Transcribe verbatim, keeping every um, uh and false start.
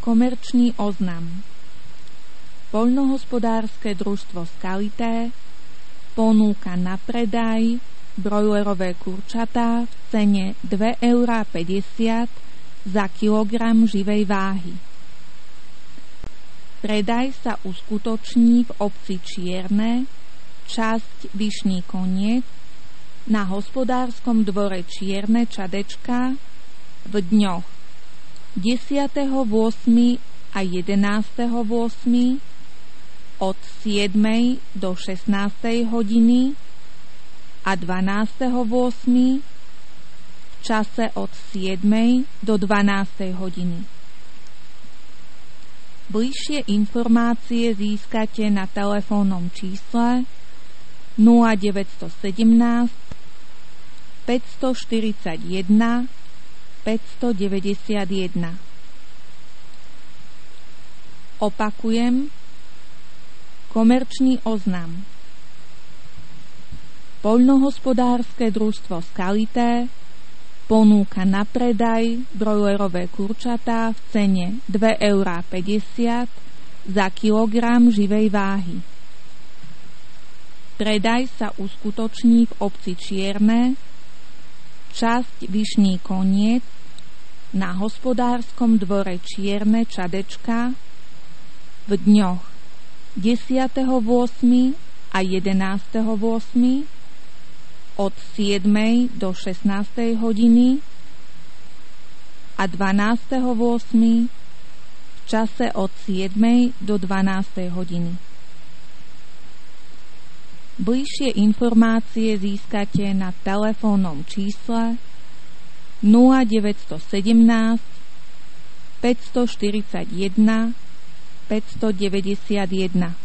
Komerčný oznam. Poľnohospodárske družstvo Skalité ponúka na predaj brojlerové kurčatá v cene dva eurá päťdesiat za kilogram živej váhy. Predaj sa uskutoční v obci Čierne, časť Vyšný Koniec, na hospodárskom dvore Čierne Čadečka v dňoch desiateho ôsmeho a jedenásteho ôsmeho od siedmej do šestnástej hodiny a dvanásteho ôsmeho v čase od siedmej do dvanástej hodiny. Bližšie informácie získate na telefónnom čísle nula deväť jedna sedem päťstoštyridsaťjeden päťstodeväťdesiatjeden. Opakujem, komerčný oznam. Poľnohospodárske družstvo Skalité ponúka na predaj brojlerové kurčatá v cene dva eurá päťdesiat za kilogram živej váhy. Predaj sa uskutoční v obci Čierne, časť Vyšný Koniec, na hospodárskom dvore Čierne Čadečka v dňoch desiateho ôsmeho a jedenásteho ôsmeho od siedmej do šestnástej hodiny a dvanásteho ôsmeho v čase od siedmej do dvanástej hodiny. Bližšie informácie získate na telefónnom čísle nula deväť jedna sedem päťstoštyridsaťjeden päťstodeväťdesiatjeden.